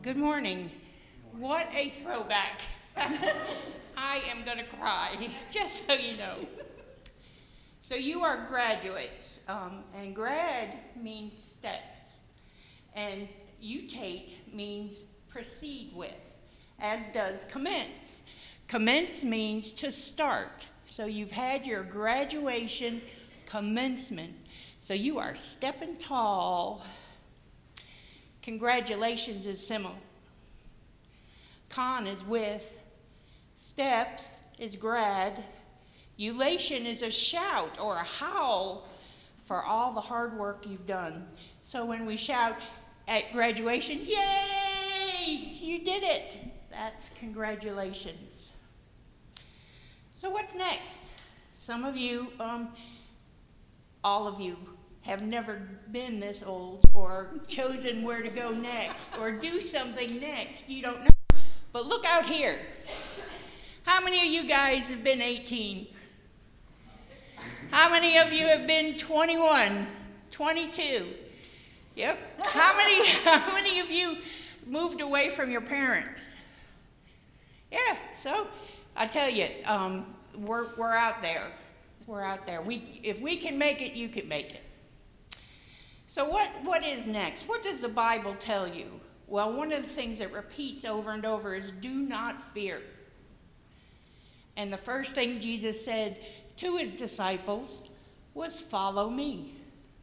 Good morning. What a throwback. I am going to cry, just so you know. So you are graduates, and grad means steps, and utate means proceed with, as does commence. Commence means to start. So you've had your graduation commencement. So you are stepping tall. Congratulations is similar. Con is with. Steps is grad. Ulation is a shout or a howl for all the hard work you've done. So when we shout at graduation, yay, you did it. That's congratulations. So what's next? Some of you, all of you, have never been this old or chosen where to go next or do something next. You don't know. But look out here. How many of you guys have been 18? How many of you have been 21, 22? Yep. How many of you moved away from your parents? Yeah, so I tell you, we're out there. We're out there. If we can make it, you can make it. So what is next? What does the Bible tell you? Well, one of the things that repeats over and over is do not fear. And the first thing Jesus said to his disciples was follow me.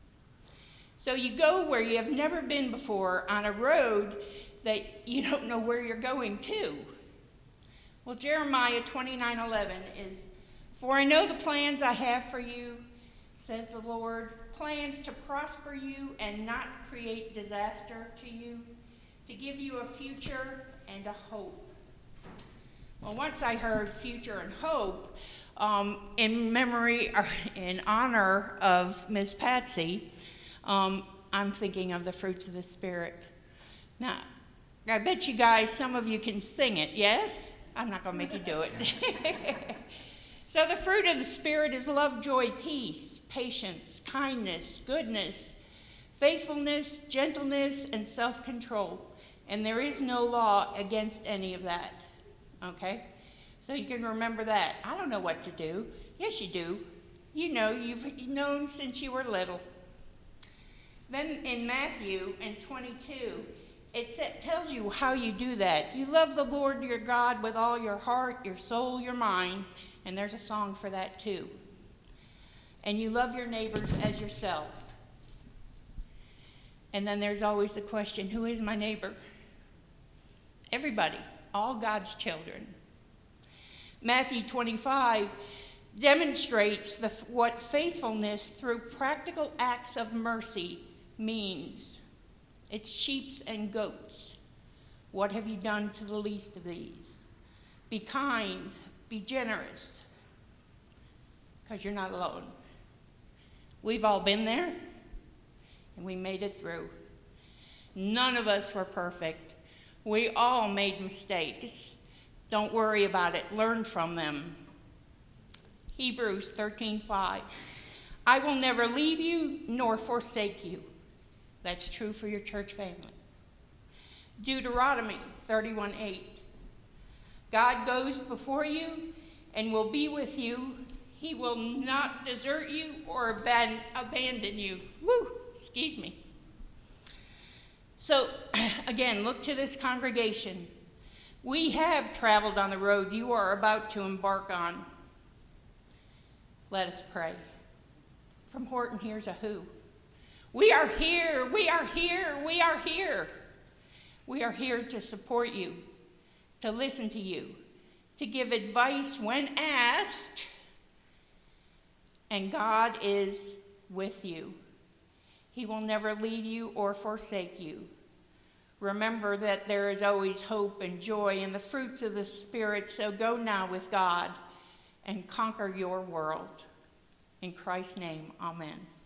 So you go where you have never been before on a road that you don't know where you're going to. Well, Jeremiah 29:11 is, for I know the plans I have for you, says the Lord, plans to prosper you and not create disaster to you, to give you a future and a hope. Well, once I heard future and hope, in memory, or in honor of Miss Patsy, I'm thinking of the fruits of the Spirit. Now, I bet you guys, some of you can sing it, yes? I'm not going to make you do it. So the fruit of the Spirit is love, joy, peace, patience, kindness, goodness, faithfulness, gentleness, and self-control. And there is no law against any of that. Okay? So you can remember that. I don't know what to do. Yes, you do. You know, you've known since you were little. Then in Matthew 22, it tells you how you do that. You love the Lord your God with all your heart, your soul, your mind. And there's a song for that too. And you love your neighbors as yourself. And then there's always the question, who is my neighbor? Everybody, all God's children. Matthew 25 demonstrates what faithfulness through practical acts of mercy means. It's sheep and goats. What have you done to the least of these? Be kind, be generous, because you're not alone. We've all been there, and we made it through. None of us were perfect. We all made mistakes. Don't worry about it. Learn from them. Hebrews 13:5. I will never leave you nor forsake you. That's true for your church family. Deuteronomy 31:8. God goes before you and will be with you. He will not desert you or abandon you. Excuse me. So, again, look to this congregation. We have traveled on the road you are about to embark on. Let us pray. From Horton, here's a who. We are here, we are here, we are here. We are here to support you, to listen to you, to give advice when asked, and God is with you. He will never leave you or forsake you. Remember that there is always hope and joy in the fruits of the Spirit, so go now with God and conquer your world. In Christ's name, amen.